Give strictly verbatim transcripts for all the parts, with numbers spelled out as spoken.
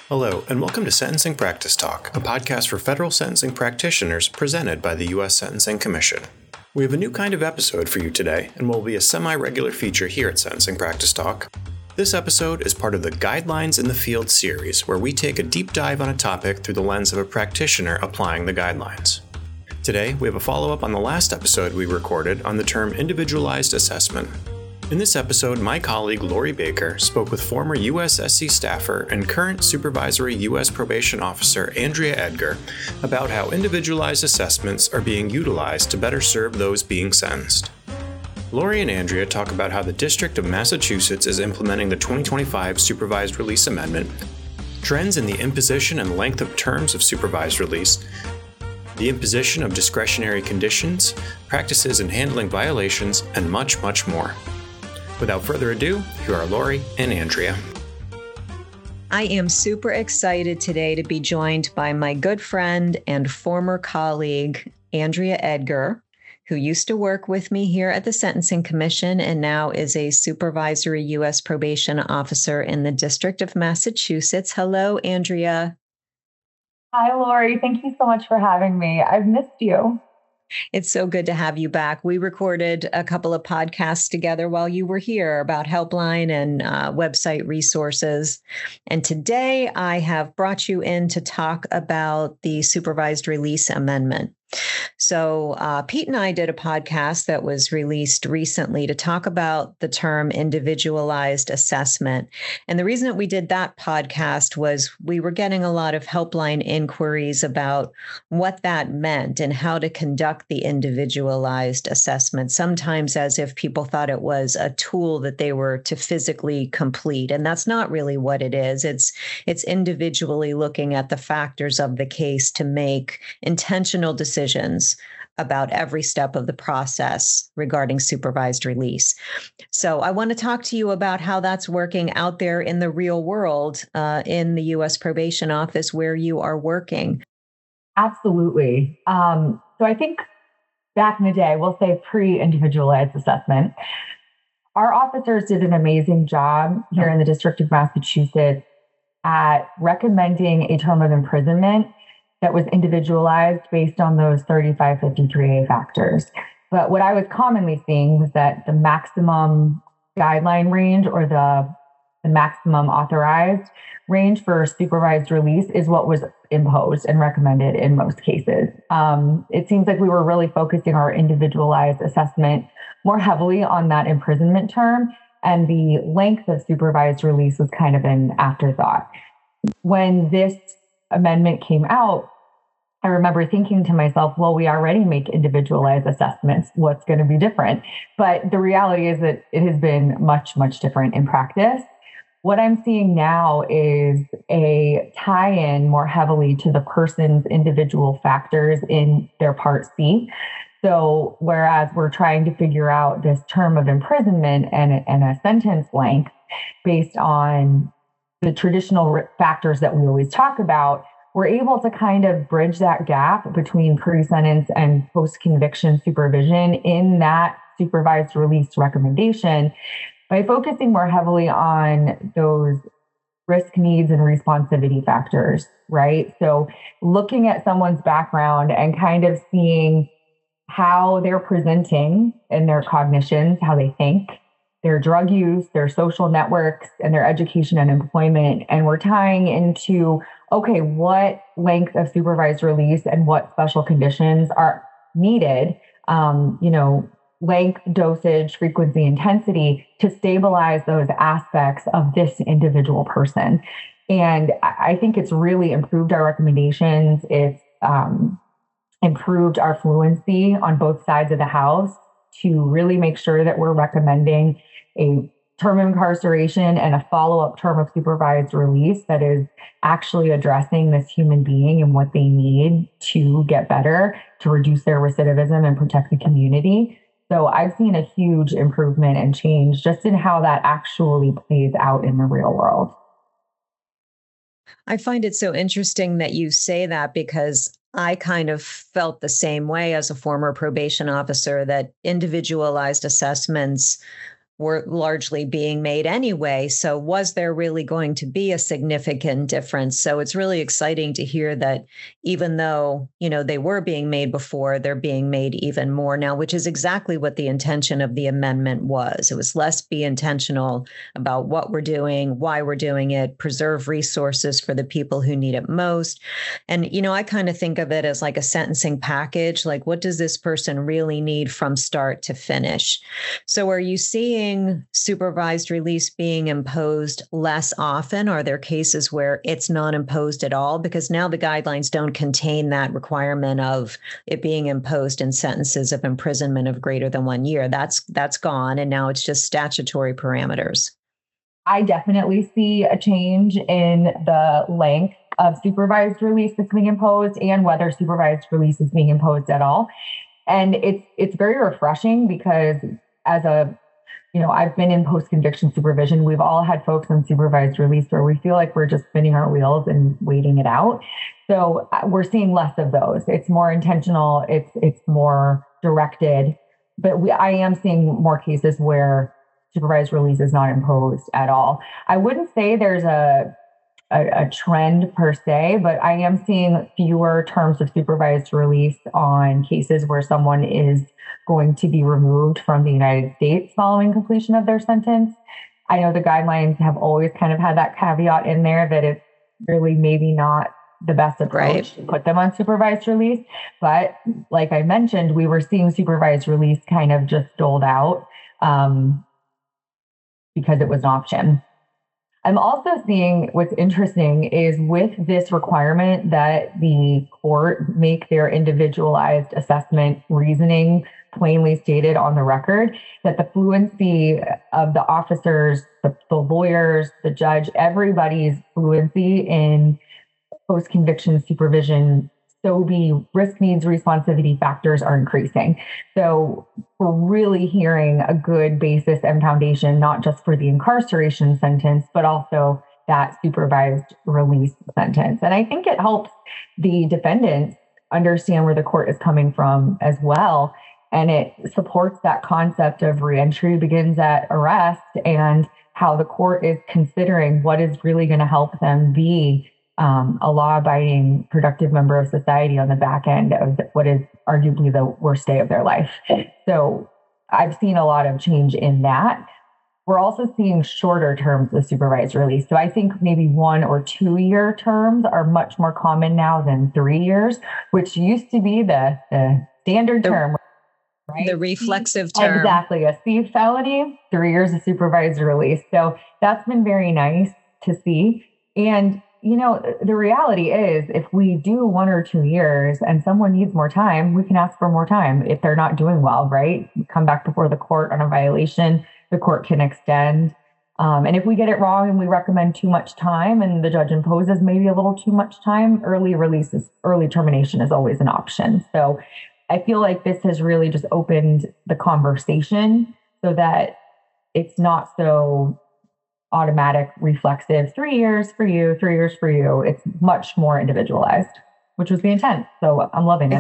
Hello, and welcome to Sentencing Practice Talk, a podcast for federal sentencing practitioners presented by the U S Sentencing Commission. We have a new kind of episode for you today, and will be a semi-regular feature here at Sentencing Practice Talk. This episode is part of the Guidelines in the Field series, where we take a deep dive on a topic through the lens of a practitioner applying the guidelines. Today, we have a follow-up on the last episode we recorded on the term individualized assessment. In this episode, my colleague Lori Baker spoke with former U S S C staffer and current supervisory U S probation officer Andrea Edgar about how individualized assessments are being utilized to better serve those being sentenced. Lori and Andrea talk about how the District of Massachusetts is implementing the twenty twenty-five Supervised Release Amendment, trends in the imposition and length of terms of supervised release, the imposition of discretionary conditions, practices in handling violations, and much, much more. Without further ado, here are Lori and Andrea. I am super excited today to be joined by my good friend and former colleague, Andrea Edgar, who used to work with me here at the Sentencing Commission and now is a supervisory U S probation officer in the District of Massachusetts. Hello, Andrea. Hi, Lori. Thank you so much for having me. I've missed you. It's so good to have you back. We recorded a couple of podcasts together while you were here about Helpline and uh, website resources. And today I have brought you in to talk about the Supervised Release Amendment. So uh, Pete and I did a podcast that was released recently to talk about the term individualized assessment. And the reason that we did that podcast was we were getting a lot of helpline inquiries about what that meant and how to conduct the individualized assessment, sometimes as if people thought it was a tool that they were to physically complete. And that's not really what it is. It's, it's individually looking at the factors of the case to make intentional decisions about every step of the process regarding supervised release. So I want to talk to you about how that's working out there in the real world uh, in the U S Probation Office where you are working. Absolutely. Um, so I think back in the day, we'll say pre-individualized assessment, our officers did an amazing job here in the District of Massachusetts at recommending a term of imprisonment that was individualized based on those thirty-five fifty-three A factors. But what I was commonly seeing was that the maximum guideline range or the, the maximum authorized range for supervised release is what was imposed and recommended in most cases. Um, it seems like we were really focusing our individualized assessment more heavily on that imprisonment term, and the length of supervised release was kind of an afterthought. When this amendment came out, I remember thinking to myself, well, we already make individualized assessments. What's going to be different? But the reality is that it has been much, much different in practice. What I'm seeing now is a tie-in more heavily to the person's individual factors in their Part C. So whereas we're trying to figure out this term of imprisonment and, and a sentence length based on the traditional factors that we always talk about, we're able to kind of bridge that gap between pre-sentence and post-conviction supervision in that supervised release recommendation by focusing more heavily on those risk, needs, and responsivity factors, right? So looking at someone's background and kind of seeing how they're presenting in their cognitions, how they think, their drug use, their social networks, and their education and employment. And we're tying into, okay, what length of supervised release and what special conditions are needed, um, you know, length, dosage, frequency, intensity to stabilize those aspects of this individual person. And I think it's really improved our recommendations. It's um, improved our fluency on both sides of the house to really make sure that we're recommending a term of incarceration and a follow-up term of supervised release that is actually addressing this human being and what they need to get better, to reduce their recidivism and protect the community. So I've seen a huge improvement and change just in how that actually plays out in the real world. I find it so interesting that you say that because I kind of felt the same way as a former probation officer, that individualized assessments were largely being made anyway. So was there really going to be a significant difference? So it's really exciting to hear that even though, you know, they were being made before, they're being made even more now, which is exactly what the intention of the amendment was. It was let's be intentional about what we're doing, why we're doing it, preserve resources for the people who need it most. And, you know, I kind of think of it as like a sentencing package. Like, what does this person really need from start to finish? So are you seeing supervised release being imposed less often? Are there cases where it's not imposed at all? Because now the guidelines don't contain that requirement of it being imposed in sentences of imprisonment of greater than one year. That's that's gone, and now it's just statutory parameters. I definitely see a change in the length of supervised release that's being imposed and whether supervised release is being imposed at all. And it's it's very refreshing because as a You know, I've been in post-conviction supervision. We've all had folks on supervised release where we feel like we're just spinning our wheels and waiting it out. So we're seeing less of those. It's more intentional. It's it's more directed. But we, I am seeing more cases where supervised release is not imposed at all. I wouldn't say there's a A, a trend per se, but I am seeing fewer terms of supervised release on cases where someone is going to be removed from the United States following completion of their sentence. I know the guidelines have always kind of had that caveat in there that it's really maybe not the best approach Right. to put them on supervised release. But like I mentioned, we were seeing supervised release kind of just doled out um, because it was an option. I'm also seeing what's interesting is with this requirement that the court make their individualized assessment reasoning plainly stated on the record, that the fluency of the officers, the, the lawyers, the judge, everybody's fluency in post-conviction supervision, S O B E, risk needs responsivity factors are increasing. So we're really hearing a good basis and foundation, not just for the incarceration sentence, but also that supervised release sentence. And I think it helps the defendants understand where the court is coming from as well. And it supports that concept of reentry begins at arrest and how the court is considering what is really going to help them be Um, a law-abiding, productive member of society on the back end of what is arguably the worst day of their life. So I've seen a lot of change in that. We're also seeing shorter terms of supervised release. So I think maybe one or two year terms are much more common now than three years, which used to be the, the standard The, term. Right? the reflexive term. Exactly. A C felony, three years of supervised release. So that's been very nice to see. And you know, the reality is if we do one or two years and someone needs more time, we can ask for more time if they're not doing well, right? Come back before the court on a violation, the court can extend. Um, and if we get it wrong and we recommend too much time and the judge imposes maybe a little too much time, early release is, early termination is always an option. So I feel like this has really just opened the conversation so that it's not so automatic, reflexive, three years for you, three years for you. It's much more individualized, which was the intent. So I'm loving it.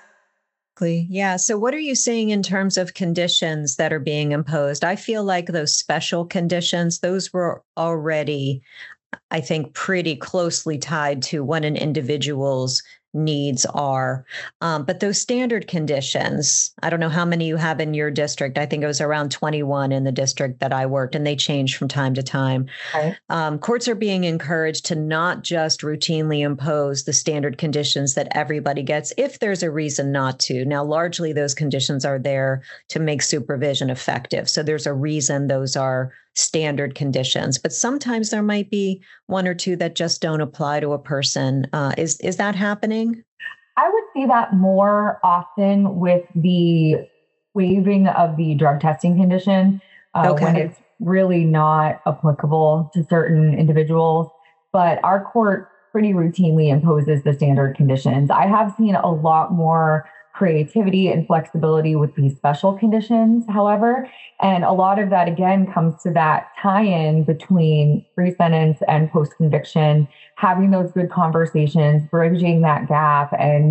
Exactly. Yeah. So what are you seeing in terms of conditions that are being imposed? I feel like those special conditions, those were already, I think, pretty closely tied to what an individual's needs are. Um, but those standard conditions, I don't know how many you have in your district. I think it was around twenty-one in the district that I worked, and they change from time to time. Right. Um, courts are being encouraged to not just routinely impose the standard conditions that everybody gets if there's a reason not to. Now, largely those conditions are there to make supervision effective. So there's a reason those are standard conditions, but sometimes there might be one or two that just don't apply to a person. Uh, is is that happening? I would see that more often with the waiving of the drug testing condition uh, Okay. when it's really not applicable to certain individuals. But our court pretty routinely imposes the standard conditions. I have seen a lot more creativity and flexibility with these special conditions, however. And a lot of that, again, comes to that tie-in between pre-sentence and post-conviction, having those good conversations, bridging that gap, and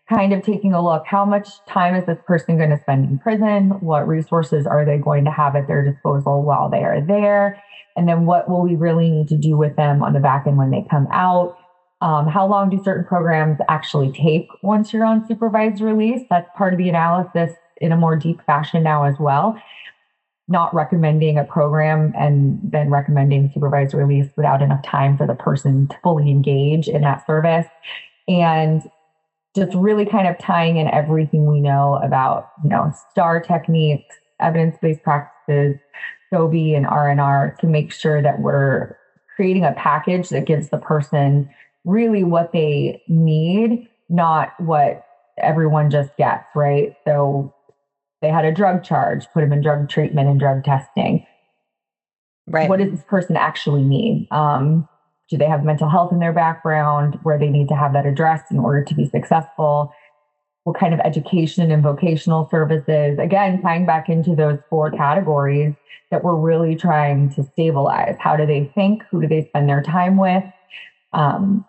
kind of taking a look, how much time is this person going to spend in prison? What resources are they going to have at their disposal while they are there? And then what will we really need to do with them on the back end when they come out? Um, how long do certain programs actually take once you're on supervised release? That's part of the analysis in a more deep fashion now as well. Not recommending a program and then recommending supervised release without enough time for the person to fully engage in that service. And just really kind of tying in everything we know about, you know, STAR techniques, evidence-based practices, S O B and R N R to make sure that we're creating a package that gives the person really what they need, not what everyone just gets, right? So they had a drug charge, put them in drug treatment and drug testing. Right. What does this person actually need? Um, do they have mental health in their background where they need to have that addressed in order to be successful? What kind of education and vocational services? Again, tying back into those four categories that we're really trying to stabilize. How do they think? Who do they spend their time with? Um,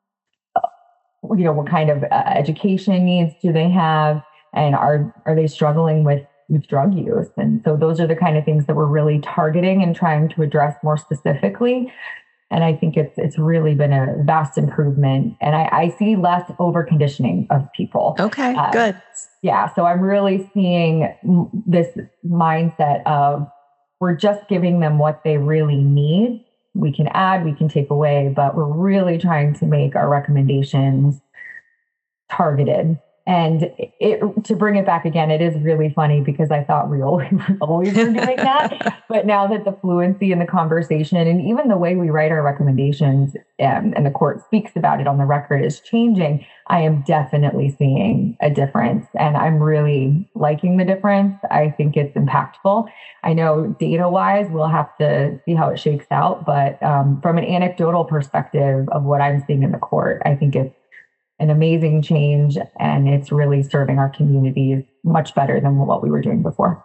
you know, what kind of uh, education needs do they have? And are are they struggling with, with drug use? And so those are the kind of things that we're really targeting and trying to address more specifically. And I think it's it's really been a vast improvement. And I, I see less over-conditioning of people. Okay, uh, good. Yeah, so I'm really seeing this mindset of we're just giving them what they really need. We can add, we can take away, but we're really trying to make our recommendations targeted. And it, to bring it back again, it is really funny because I thought we always, always were doing that. But now that the fluency in the conversation and even the way we write our recommendations um, and the court speaks about it on the record is changing, I am definitely seeing a difference. And I'm really liking the difference. I think it's impactful. I know data-wise, we'll have to see how it shakes out. But um, from an anecdotal perspective of what I'm seeing in the court, I think it's an amazing change, and it's really serving our communities much better than what we were doing before.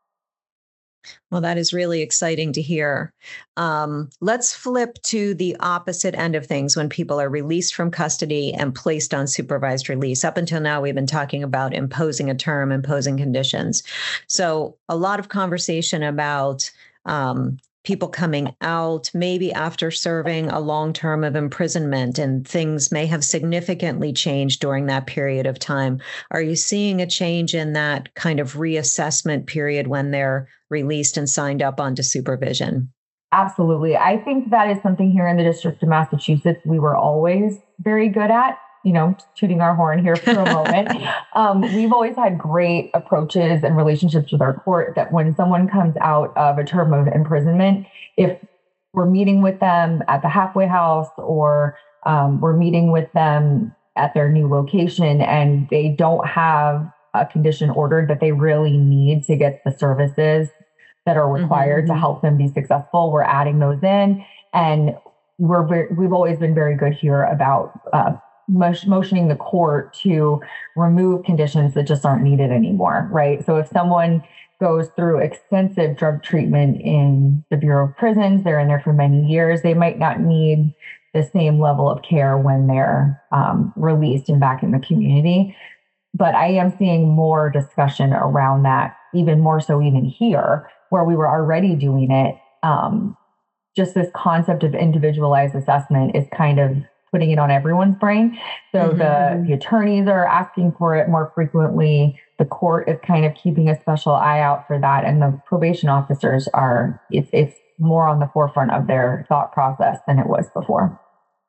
Well, that is really exciting to hear. Um, let's flip to the opposite end of things when people are released from custody and placed on supervised release. Up until now, we've been talking about imposing a term, imposing conditions. So a lot of conversation about um, people coming out, maybe after serving a long term of imprisonment, and things may have significantly changed during that period of time. Are you seeing a change in that kind of reassessment period when they're released and signed up onto supervision? Absolutely. I think that is something here in the District of Massachusetts we were always very good at. You know, tooting our horn here for a moment. Um, we've always had great approaches and relationships with our court that when someone comes out of a term of imprisonment, if we're meeting with them at the halfway house or um, we're meeting with them at their new location and they don't have a condition ordered that they really need to get the services that are required mm-hmm. to help them be successful, we're adding those in. And we're very, we've always been very good here about uh, motioning the court to remove conditions that just aren't needed anymore, right? So if someone goes through extensive drug treatment in the Bureau of Prisons, they're in there for many years, they might not need the same level of care when they're um, released and back in the community. But I am seeing more discussion around that, even more so even here, where we were already doing it. Um, just this concept of individualized assessment is kind of putting it on everyone's brain. So mm-hmm. the, the attorneys are asking for it more frequently. The court is kind of keeping a special eye out for that. And the probation officers are, it's, it's more on the forefront of their thought process than it was before.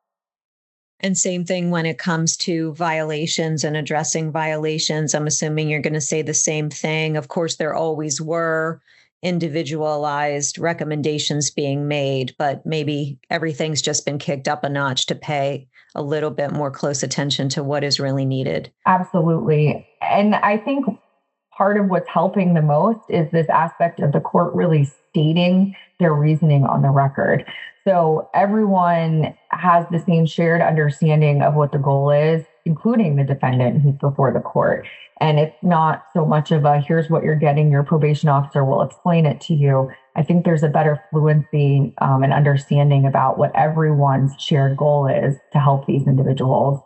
And same thing when it comes to violations and addressing violations. I'm assuming you're going to say the same thing. Of course, there always were individualized recommendations being made, but maybe everything's just been kicked up a notch to pay a little bit more close attention to what is really needed. Absolutely. And I think part of what's helping the most is this aspect of the court really stating their reasoning on the record. So everyone has the same shared understanding of what the goal is, including the defendant who's before the court. And it's not so much of a, here's what you're getting, your probation officer will explain it to you. I think there's a better fluency um, and understanding about what everyone's shared goal is to help these individuals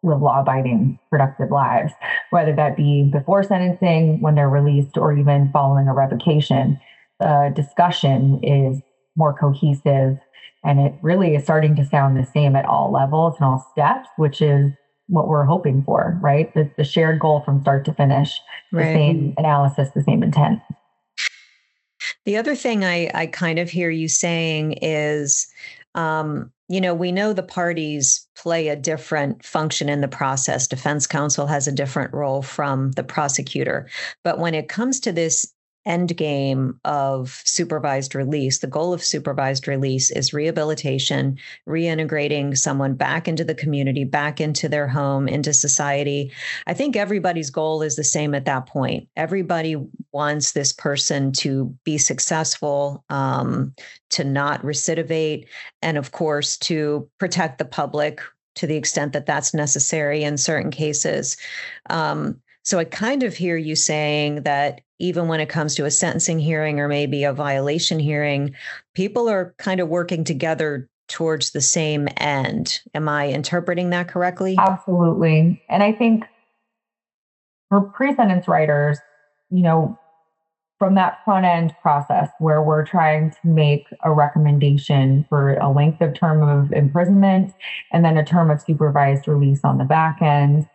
live law-abiding, productive lives, whether that be before sentencing, when they're released, or even following a revocation. The discussion is more cohesive, and it really is starting to sound the same at all levels and all steps, which is what we're hoping for, right? The, the shared goal from start to finish, the right. same analysis, the same intent. The other thing I, I kind of hear you saying is, um, you know, we know the parties play a different function in the process. Defense counsel has a different role from the prosecutor. But when it comes to this end game of supervised release, the goal of supervised release is rehabilitation, reintegrating someone back into the community, back into their home, into society. I think everybody's goal is the same at that point. Everybody wants this person to be successful, um, to not recidivate, and of course, to protect the public to the extent that that's necessary in certain cases. Um, So I kind of hear you saying that even when it comes to a sentencing hearing or maybe a violation hearing, people are kind of working together towards the same end. Am I interpreting that correctly? Absolutely. And I think for pre-sentence writers, you know, from that front end process where we're trying to make a recommendation for a length of term of imprisonment and then a term of supervised release on the back end,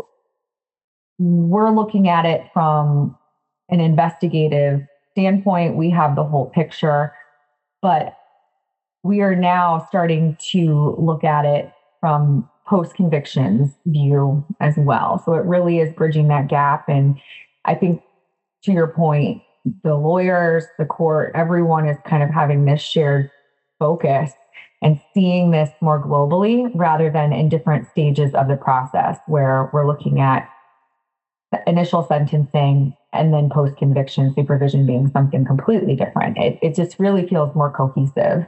we're looking at it from an investigative standpoint. We have the whole picture, but we are now starting to look at it from post-convictions view as well. So it really is bridging that gap. And I think, to your point, the lawyers, the court, everyone is kind of having this shared focus and seeing this more globally rather than in different stages of the process where we're looking at initial sentencing and then post-conviction supervision being something completely different. It, it just really feels more cohesive.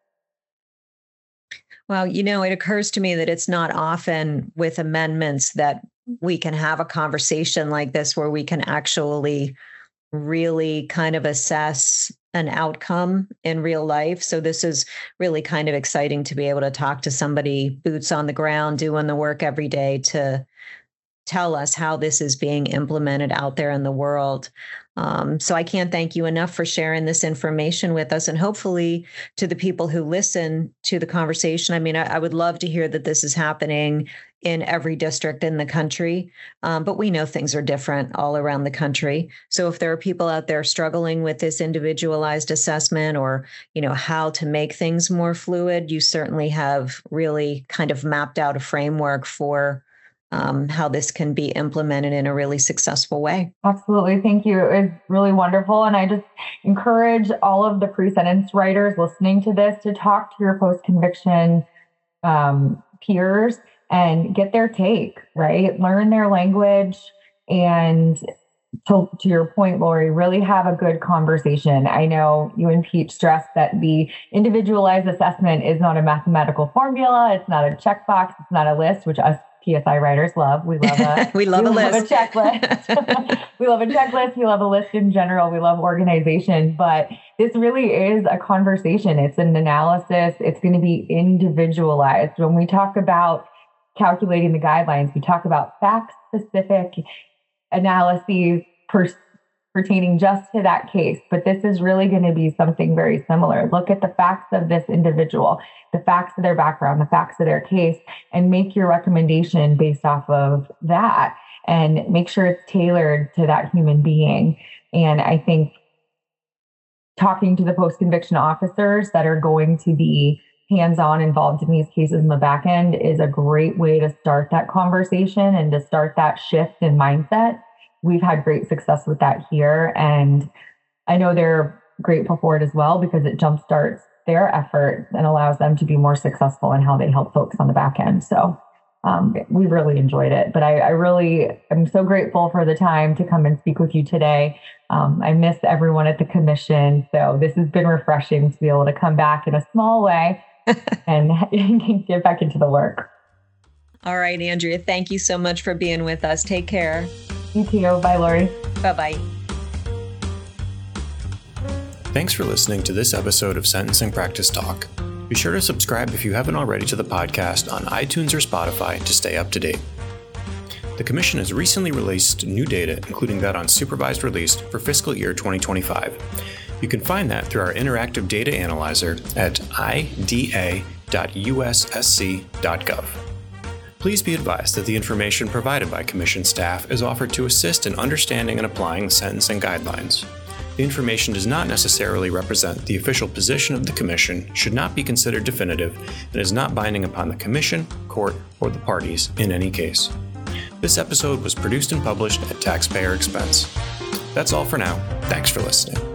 Well, you know, it occurs to me that it's not often with amendments that we can have a conversation like this where we can actually really kind of assess an outcome in real life. So this is really kind of exciting to be able to talk to somebody boots on the ground, doing the work every day to tell us how this is being implemented out there in the world. Um, so I can't thank you enough for sharing this information with us, and hopefully to the people who listen to the conversation. I mean, I, I would love to hear that this is happening in every district in the country, um, but we know things are different all around the country. So if there are people out there struggling with this individualized assessment or, you know, how to make things more fluid, you certainly have really kind of mapped out a framework for Um, how this can be implemented in a really successful way. Absolutely. Thank you. It's really wonderful. And I just encourage all of the pre-sentence writers listening to this to talk to your post-conviction um, peers and get their take, right? Learn their language. And to, to your point, Lori, really have a good conversation. I know you and Pete stressed that the individualized assessment is not a mathematical formula. It's not a checkbox. It's not a list, which us P S I writers love. We love a we love we a love list. a checklist. We love a checklist. We love a list in general. We love organization. But this really is a conversation. It's an analysis. It's going to be individualized. When we talk about calculating the guidelines, we talk about fact-specific analyses per, pertaining just to that case. But this is really going to be something very similar. Look at the facts of this individual, the facts of their background, the facts of their case, and make your recommendation based off of that, and make sure it's tailored to that human being. And I think talking to the post-conviction officers that are going to be hands-on involved in these cases in the back end is a great way to start that conversation and to start that shift in mindset. We've had great success with that here. And I know they're grateful for it as well because it jumpstarts their effort and allows them to be more successful in how they help folks on the back end. So um, we really enjoyed it. But I, I really am so grateful for the time to come and speak with you today. Um, I miss everyone at the commission. So this has been refreshing to be able to come back in a small way and get back into the work. All right, Andrea, thank you so much for being with us. Take care. You too. Bye, Lori. Bye-bye. Thanks for listening to this episode of Sentencing Practice Talk. Be sure to subscribe if you haven't already to the podcast on iTunes or Spotify to stay up to date. The Commission has recently released new data, including that on supervised release for fiscal year twenty twenty-five. You can find that through our interactive data analyzer at I D A dot U S S C dot gov. Please be advised that the information provided by Commission staff is offered to assist in understanding and applying the sentencing guidelines. The information does not necessarily represent the official position of the Commission, should not be considered definitive, and is not binding upon the Commission, court, or the parties in any case. This episode was produced and published at taxpayer expense. That's all for now. Thanks for listening.